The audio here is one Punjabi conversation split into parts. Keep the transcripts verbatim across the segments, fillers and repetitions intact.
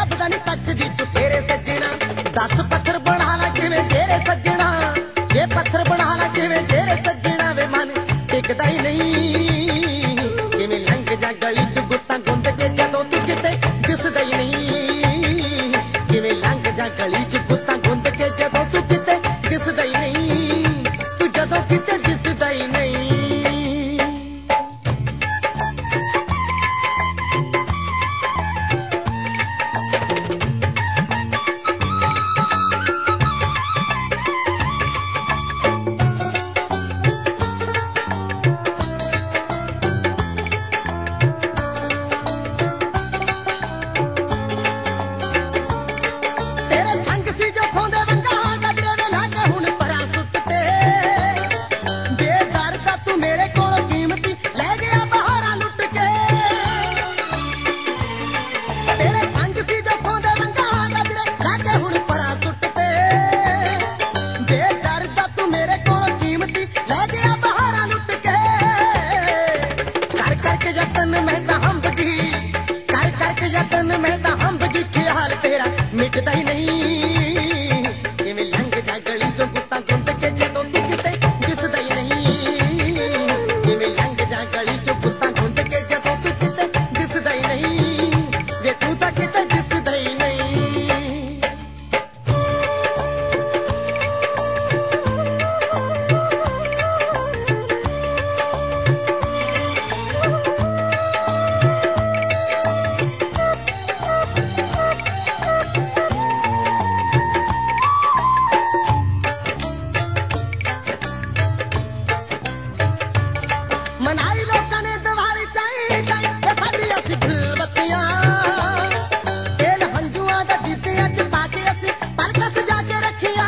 ਲੱਭਦਾ ਨੀ ਤੱਕਦੀ ਚੁਫੇਰੇ ਸੱਜਣਾ। ਦਸ ਪੱਥਰ ਬਣਾ ਲਾ ਕਿਵੇਂ ਜਿਹੜੇ ਸੱਜਣਾ, ਇਹ ਪੱਥਰ ਬਣਾ ਲਾ ਕਿਵੇਂ ਜਿਹੜੇ ਸੱਜਣਾ ਵੇ ਮਨ ਟਿਕਦਾ ਹੀ ਨਹੀਂ। ਕਿਵੇਂ ਲੰਘ ਜਾ ਗਲੀ ਚ ਗੁੱਤਾਂ ਗੁੰਦ ਕੇ ਜਦੋਂ ਤੂੰ ਕਿਤੇ ਦਿਸਦਾ ਹੀ ਨਹੀਂ। ਕਿਵੇਂ ਲੰਘ ਜਾ ਗਲੀ ਚ ਗੁੱਤਾਂ ਗੁੰਦ ਕੇ ਜਦੋਂ ਤੂੰ ਕਿਤੇ ਦਿਸਦਾ ਹੀ ਨਹੀਂ। ਤੂੰ ਜਦੋਂ ਕਿਤੇ ਦਿਸਦਾ ਹੀ ਨਹੀਂ। ਮਿਟਦਾ ਹੀ ਨਹੀਂ। ਕਿਵੇਂ ਲੰਘ ਜਾ ਗਲੀ ਚੋਂ ਗੁੱਤਾਂ ਗੁੰਦ ਕੇ ਜਦੋਂ ਤੂੰ ਕਿਤੇ ਦਿਸਦਾ ਹੀ ਨਹੀਂ। ਕਿਵੇਂ ਲੰਘ ਜਾ ਗਲੀ ਚੋਂ ਗੁੱਤਾਂ ਗੁੰਦ ਕੇ ਜਦੋਂ ਤੂੰ ਕਿਤੇ ਦਿਸਦਾ ਹੀ ਨਹੀਂ। ਵੇ ਤੂੰ ਤਾਂ ਕਿਤੇ ਦਿਸਦਾ ਹੀ ਨਹੀਂ। ਮਨਾਈ ਲੋਕਾਂ ਨੇ ਦੀਵਾਲੀ ਚਾਈ ਚਾਈ ਸਾਡੀ ਅਸੀਂ ਗੁਲਬੱਤੀਆਂ। ਤੇਲ ਹੰਝੂਆਂ ਦਾ ਦਿੱਤਿਆਂ ਚ ਪਾ ਕੇ ਅਸੀਂ ਪਲਕਾਂ ਸਜਾ ਕੇ ਰੱਖੀਆਂ।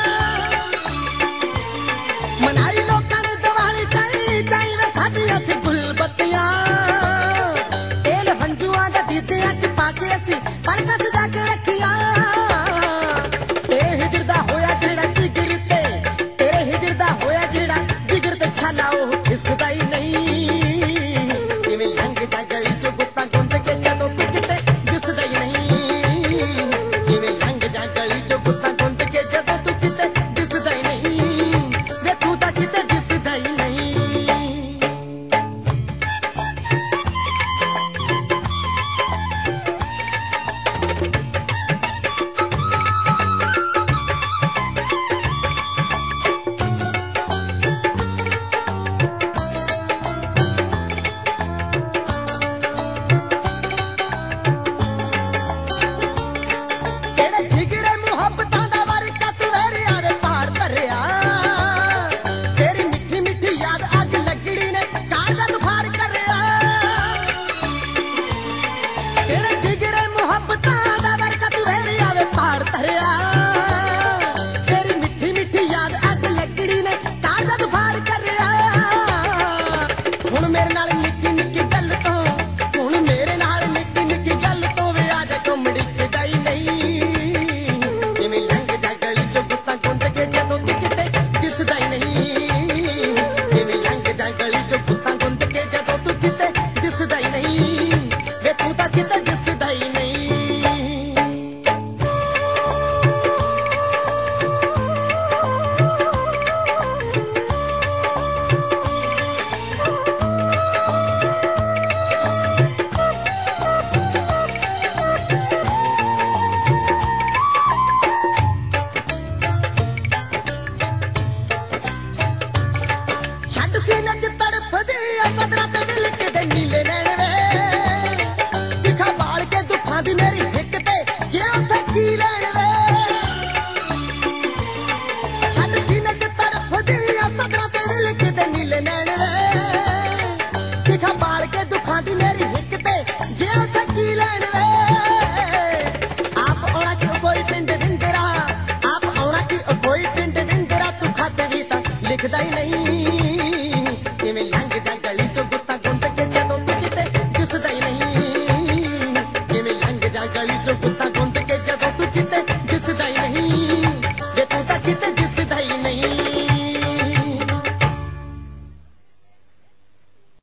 ਮਨਾਈ ਲੋਕਾਂ ਨੇ ਦੀਵਾਲੀ ਚਾਈ ਚਾਈ ਸਾਡੀ ਅਸੀਂ ਗੁਲਬੱਤੀਆਂ। ਤੇਲ ਹੰਝੂਆਂ ਦਾ ਦਿੱਤਿਆਂ ਚ ਪਾ ਕੇ ਅਸੀਂ ਪਲਕਾਂ ਸਜਾ ਕੇ ਰੱਖੀਆਂ। ਇਹ ਹਿਜਰ ਦਾ ਹੋਇਆ ਜਿਹੜਾ ਜਿਗਰ ਤੇ, ਤੇਰੇ ਹਿਜਰ ਦਾ ਹੋਇਆ ਜਿਹੜਾ ਜਿਗਰ ਤੇ ਛਾਲਾ ਉਹ ਦਿਸਦਾ ਹੀ ਨਹੀਂ। ਕਿਵੇਂ ਲੰਘ ਜਾ ਗਲੀ ਚ ਗੁੱਤਾਂ ਗੁੰਦ ਕੇ ਜਦੋਂ ਤੂੰ ਕਿਤੇ ਦਿਸਦਾ ਹੀ ਨਹੀਂ। ਕਿਵੇਂ ਲੰਘ ਜਾ ਗਲੀ ਚ ਗੁੱਤਾਂ ਗੁੰਦ ਕੇ ਜਦੋਂ ਤੂੰ ਕਿਤੇ ਦਿਸਦਾ ਹੀ ਨਹੀਂ। ਵੇ ਤੂੰ ਤਾਂ ਕਿਤੇ ਦਿਸਦਾ ਹੀ ਨਹੀਂ। ਲਿਖਦਾ ਹੀ ਨਹੀਂ।